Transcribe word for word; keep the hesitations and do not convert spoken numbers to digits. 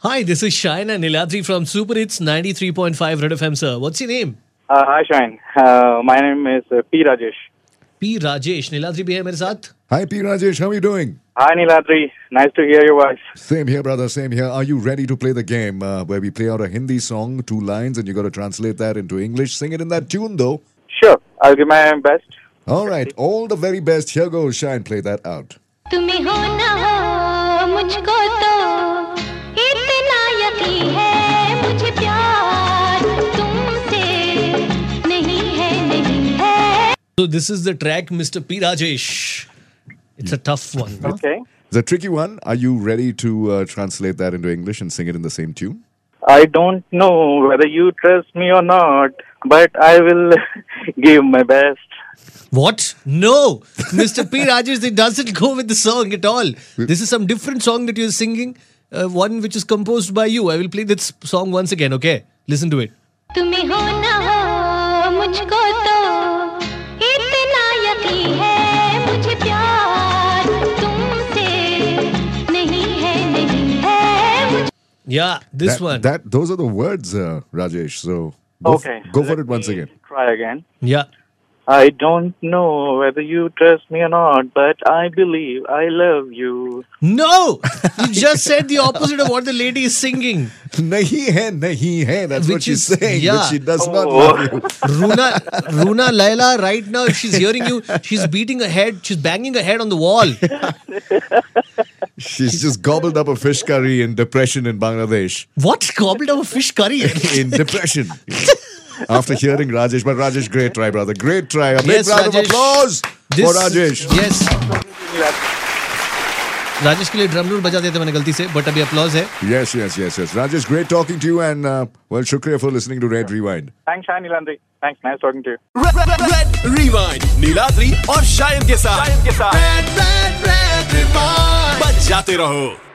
Hi, this is Shine and Niladri from Super Hits ninety-three point five Red F M, sir. What's your name? Uh, hi, Shine. Uh, my name is uh, P. Rajesh. P. Rajesh. Niladri bhi hai mere saath. Hi, P. Rajesh. How are you doing? Hi, Niladri. Nice to hear your voice. Same here, brother. Same here. Are you ready to play the game uh, where we play out a Hindi song, two lines, and you got to translate that into English? Sing it in that tune, though. Sure. I'll give my best. All right. All the very best. Here goes. Shine. Play that out. तुम्हें हो ना हो मुझको तो इतना यकीन है मुझे प्यार तुमसे नहीं है नहीं है. So this is the track, Mister P. Rajesh. It's a tough one. Huh? Okay. It's a tricky one. Are you ready to uh, translate that into English and sing it in the same tune? I don't know whether you trust me or not, but I will give my best. What? No! Mister P. Rajesh, it doesn't go with the song at all. This is some different song that you're singing. Uh, one which is composed by you. I will play this song once again, okay? Listen to it. तुम्हें हो ना हो मुझको तो इतना यकीन है मुझे प्यार तुमसे नहीं है नहीं है. Yeah, this that, one. That those are the words, uh, Rajesh. So go, Okay. f- go for Let it once me again. Try again. Yeah. I don't know whether you trust me or not, but I believe I love you. No! You just said the opposite of what the lady is singing. Nahi hai, nahi hai. That's Which what she's is- saying. yeah. But she does not Oh. love you. Runa, Runa Laila, right now, if she's hearing you, she's beating her head, she's banging her head on the wall. She's just gobbled up a fish curry in depression in Bangladesh. What? Gobbled up a fish curry? In depression. After hearing Rajesh. But Rajesh, great try, brother. Great try. A big Yes, round Rajesh. of applause This- for Rajesh. Yes. Rajesh के लिए drum rule बजा देते मैंने गलती से, but अभी applause है. Yes, yes, yes, yes. Rajesh, great talking to you, and uh, well, shukriya for listening to Red Rewind. Thanks, Shine Niladri. Thanks. Nice talking to you. Red Rewind Niladri और शायद के साथ Red, Red, Red Rewind बजाते रहो.